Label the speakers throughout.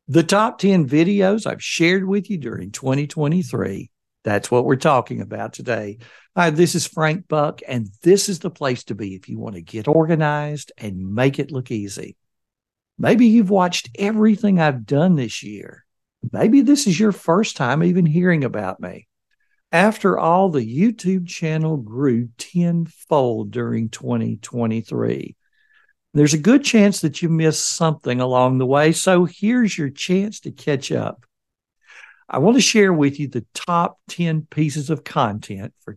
Speaker 1: The top 10 videos I've shared with you during 2023. That's what we're talking about today. Hi, this is Frank Buck, and this is the place to be if you want to get organized and make it look easy. Maybe you've watched everything I've done this year. Maybe this is your first time even hearing about me. After all, the YouTube channel grew tenfold during 2023. There's a good chance that you missed something along the way, so here's your chance to catch up. I want to share with you the top 10 pieces of content for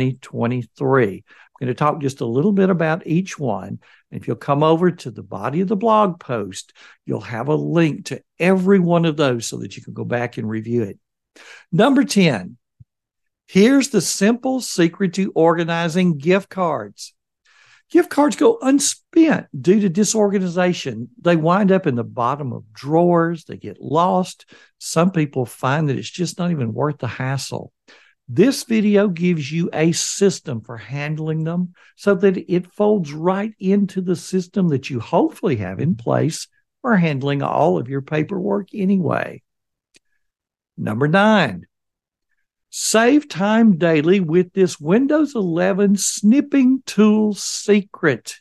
Speaker 1: 2023. I'm going to talk just a little bit about each one. And if you'll come over to the body of the blog post, you'll have a link to every one of those so that you can go back and review it. Number 10, here's the simple secret to organizing gift cards. Gift cards go unspent due to disorganization. They wind up in the bottom of drawers. They get lost. Some people find that it's just not even worth the hassle. This video gives you a system for handling them so that it folds right into the system that you hopefully have in place for handling all of your paperwork anyway. Number 9. Save time daily with this Windows 11 snipping tool secret.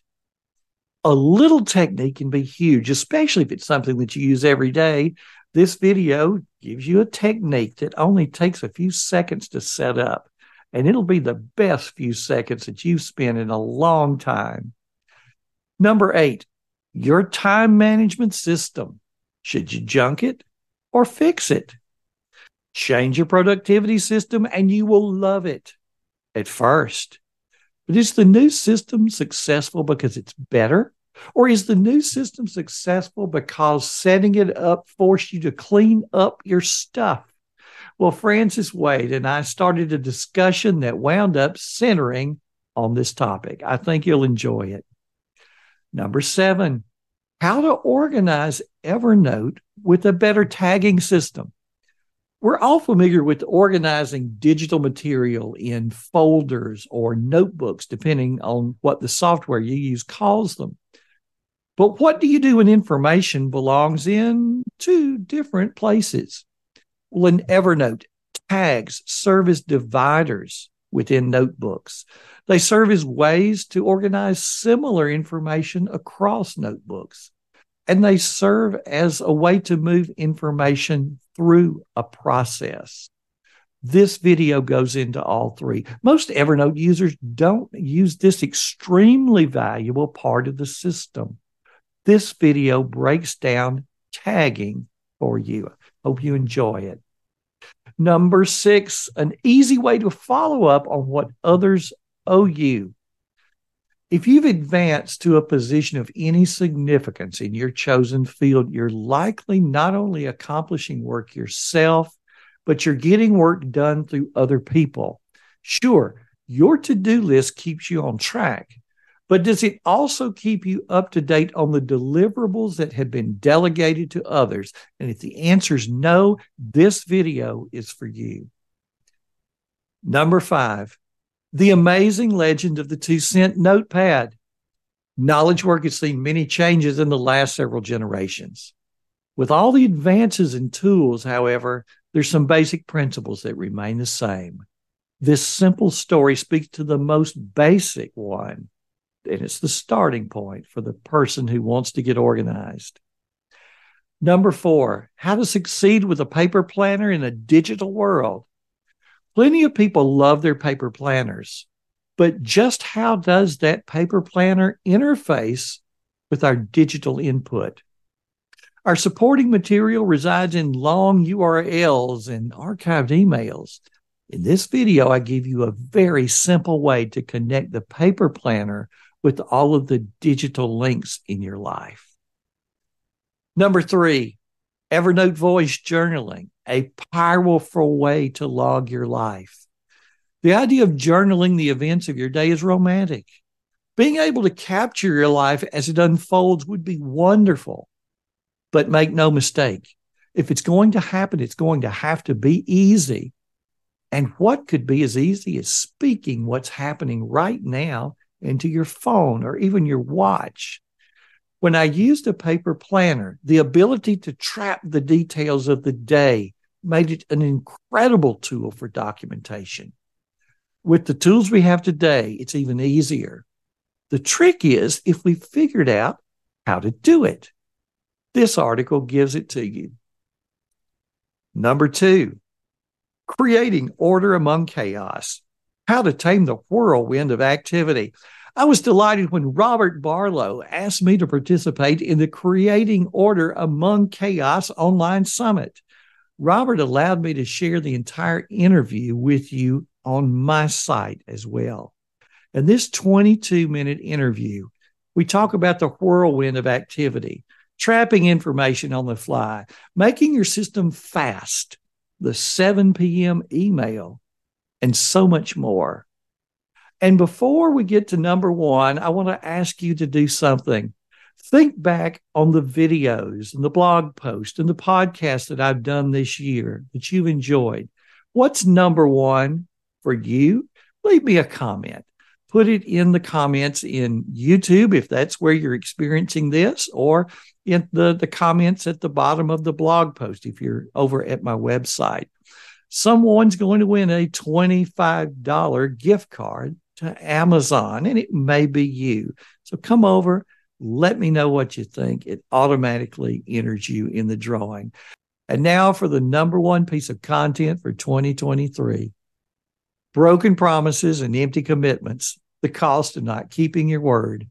Speaker 1: A little technique can be huge, especially if it's something that you use every day. This video gives you a technique that only takes a few seconds to set up, and it'll be the best few seconds that you've spent in a long time. Number 8, your time management system. Should you junk it or fix it? Change your productivity system and you will love it at first. But is the new system successful because it's better? Or is the new system successful because setting it up forced you to clean up your stuff? Well, Francis Wade and I started a discussion that wound up centering on this topic. I think you'll enjoy it. Number 7, how to organize Evernote with a better tagging system. We're all familiar with organizing digital material in folders or notebooks, depending on what the software you use calls them. But what do you do when information belongs in 2 different places? Well, in Evernote, tags serve as dividers within notebooks. They serve as ways to organize similar information across notebooks. And they serve as a way to move information through a process. This video goes into all 3. Most Evernote users don't use this extremely valuable part of the system. This video breaks down tagging for you. Hope you enjoy it. Number 6, an easy way to follow up on what others owe you. If you've advanced to a position of any significance in your chosen field, you're likely not only accomplishing work yourself, but you're getting work done through other people. Sure, your to-do list keeps you on track, but does it also keep you up to date on the deliverables that have been delegated to others? And if the answer is no, this video is for you. Number 5. The amazing legend of the 2-cent notepad. Knowledge work has seen many changes in the last several generations. With all the advances in tools, however, there's some basic principles that remain the same. This simple story speaks to the most basic one, and it's the starting point for the person who wants to get organized. Number 4, how to succeed with a paper planner in a digital world. Plenty of people love their paper planners, but just how does that paper planner interface with our digital input? Our supporting material resides in long URLs and archived emails. In this video, I give you a very simple way to connect the paper planner with all of the digital links in your life. Number 3, Evernote Voice Journaling, a powerful way to log your life. The idea of journaling the events of your day is romantic. Being able to capture your life as it unfolds would be wonderful. But make no mistake, if it's going to happen, it's going to have to be easy. And what could be as easy as speaking what's happening right now into your phone or even your watch? When I used a paper planner, the ability to track the details of the day made it an incredible tool for documentation. With the tools we have today, it's even easier. The trick is if we figured out how to do it. This article gives it to you. Number 2, creating order among chaos. How to tame the whirlwind of activity. I was delighted when Robert Barlow asked me to participate in the Creating Order Among Chaos online summit. Robert allowed me to share the entire interview with you on my site as well. In this 22-minute interview, we talk about the whirlwind of activity, trapping information on the fly, making your system fast, the 7 p.m. email, and so much more. And before we get to number 1, I want to ask you to do something. Think back on the videos and the blog posts and the podcasts that I've done this year that you've enjoyed. What's number 1 for you? Leave me a comment. Put it in the comments in YouTube if that's where you're experiencing this, or in the comments at the bottom of the blog post if you're over at my website. Someone's going to win a $25 gift card to Amazon, and it may be you. So come over, let me know what you think. It automatically enters you in the drawing. And now for the number 1 piece of content for 2023. Broken promises and empty commitments, the cost of not keeping your word.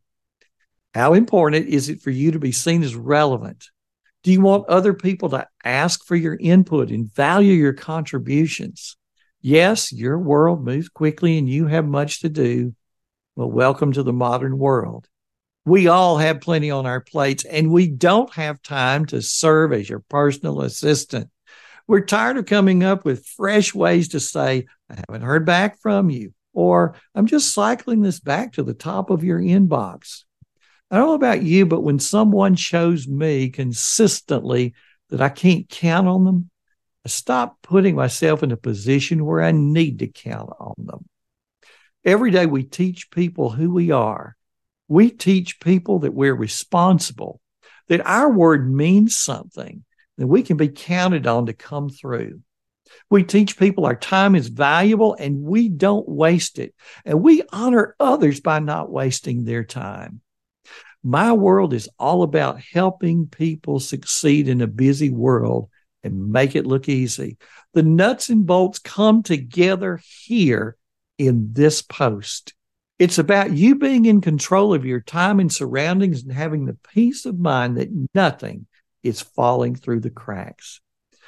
Speaker 1: How important is it for you to be seen as relevant? Do you want other people to ask for your input and value your contributions? Yes, your world moves quickly and you have much to do. Well, welcome to the modern world. We all have plenty on our plates, and we don't have time to serve as your personal assistant. We're tired of coming up with fresh ways to say, I haven't heard back from you, or I'm just cycling this back to the top of your inbox. I don't know about you, but when someone shows me consistently that I can't count on them, I stop putting myself in a position where I need to count on them. Every day we teach people who we are. We teach people that we're responsible, that our word means something, that we can be counted on to come through. We teach people our time is valuable and we don't waste it. And we honor others by not wasting their time. My world is all about helping people succeed in a busy world and make it look easy. The nuts and bolts come together here in this post. It's about you being in control of your time and surroundings and having the peace of mind that nothing is falling through the cracks.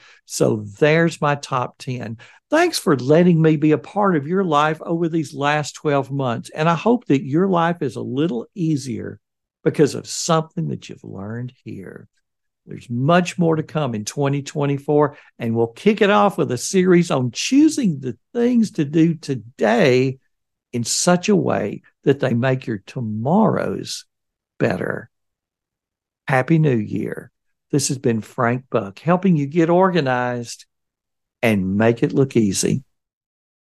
Speaker 1: So there's my top 10. Thanks for letting me be a part of your life over these last 12 months. And I hope that your life is a little easier because of something that you've learned here. There's much more to come in 2024, and we'll kick it off with a series on choosing the things to do today in such a way that they make your tomorrows better. Happy New Year. This has been Frank Buck, helping you get organized and make it look easy.